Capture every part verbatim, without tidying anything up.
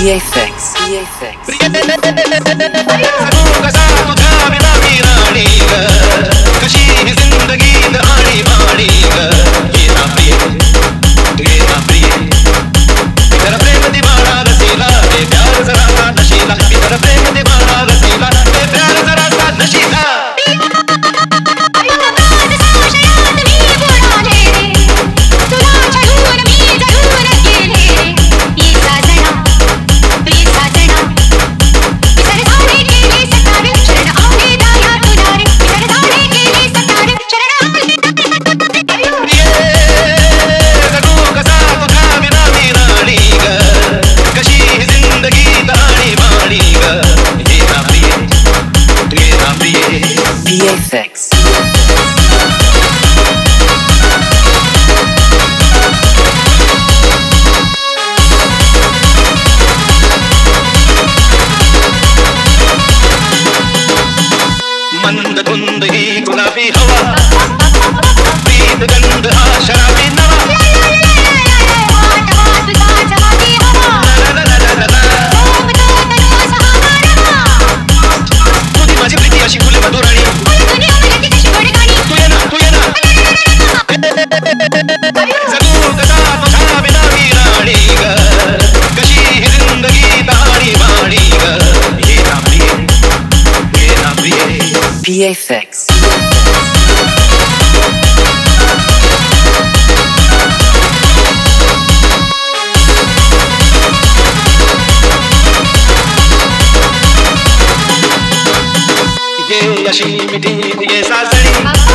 P-F-X, P-F-X. कसा तुझ्या विना मी राणी ग, कशी ही जिंदगीत आणि बाणी ग. ये ना प्रिय, तू ये ना प्रिय, तेरा प्रेम दीवाना रसीला, ते प्यार जरा सा नशीला. तेरा प्रेम दीवाना रसीला, ते प्यार जरा सा नशीला. P-F-X. मंद धुंद ही गुलाबी हवा, प्रीत गंध हा शराबी नवा. तुझी माझी प्रीती अशी फुले मधुराणी, तू ये ना तू ये ना. जगू कसा तुझ्या विना मी राणी ग, कशी ही जिंदगी दाणी बाणी ग. ये ना प्रिय, ये ना प्रिय. P-F-X. ये अशी मिठी ये सासणी,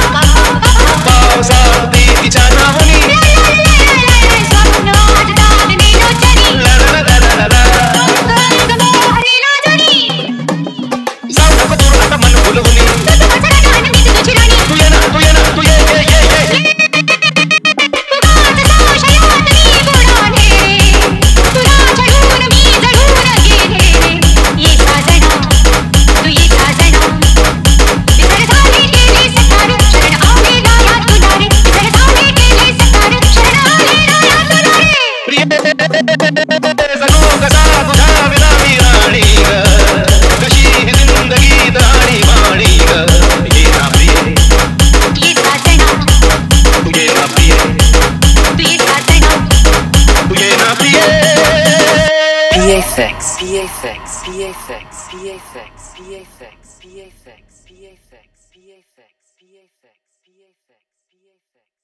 पावसात प्रीतीच्या नावनी. ला ला ला ला ला ला. जाऊ नको दूर आता मन फुलवणी, तू ये ना तू ये ना तू ये ये ये ये. जगू कसा तुझ्या विना मी राणी ग, कशी ही जिंदगी दाणी बाणी ग. ये ना प्रिय, तू ये ना प्रिय, तू ये ना प्रिय. P-F-X, P-F-X, P-F-X, P-F-X, P-F-X, P-F-X, P-F-X, P-F-X, P-F-X, P-F-X, P-F-X, P-F-X.